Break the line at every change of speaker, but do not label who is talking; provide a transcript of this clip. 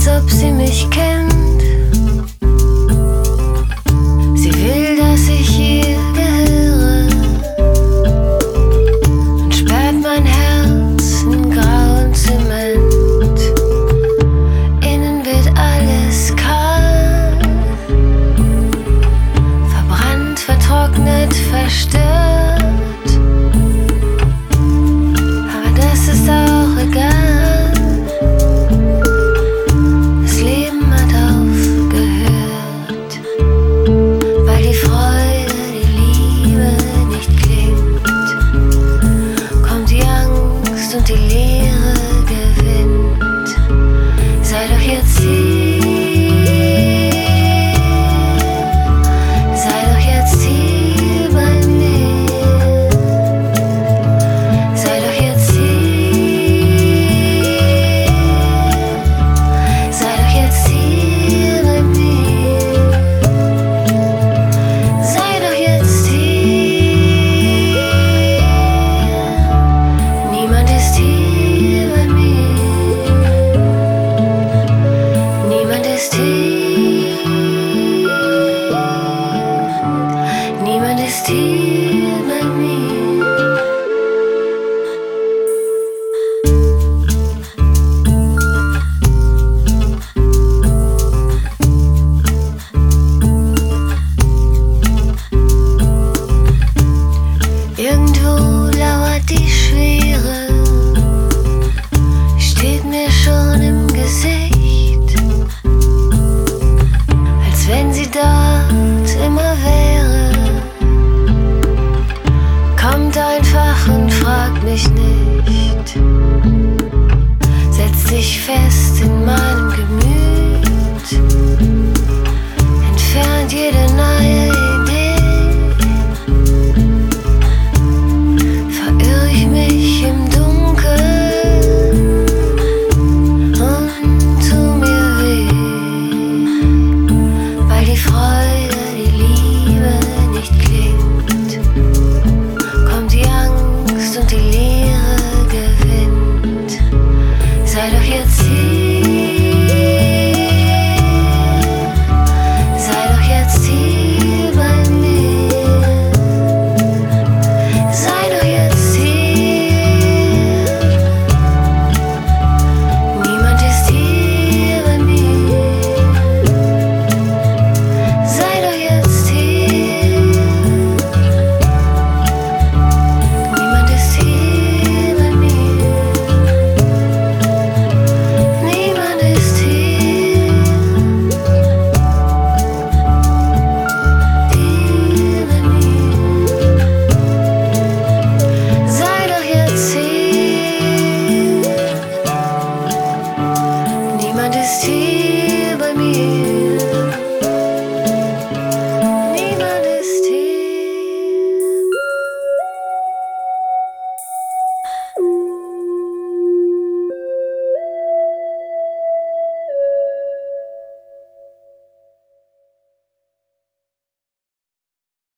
ob sie mich kennt. Sie will, dass ich ihr gehöre und sperrt mein Herz in grauen Zement. Innen wird alles kahl, verbrannt, vertrocknet, verstört. Aber das ist auch egal. Das Leben hat aufgehört, weil die Freude, die Liebe nicht klingt. Kommt die Angst und die Leere gewinnt. Sei doch jetzt hier, sei doch jetzt hier bei mir. Sei doch jetzt hier, sei doch jetzt hier bei mir. Sei doch jetzt hier, niemand ist hier bei mir. Niemand ist hier, niemand ist hier bei mir. Irgendwo lauert die Schwere, steht mir schon im Gesicht, als wenn sie dort immer wäre. Kommt einfach und fragt mich nicht, setzt sich fest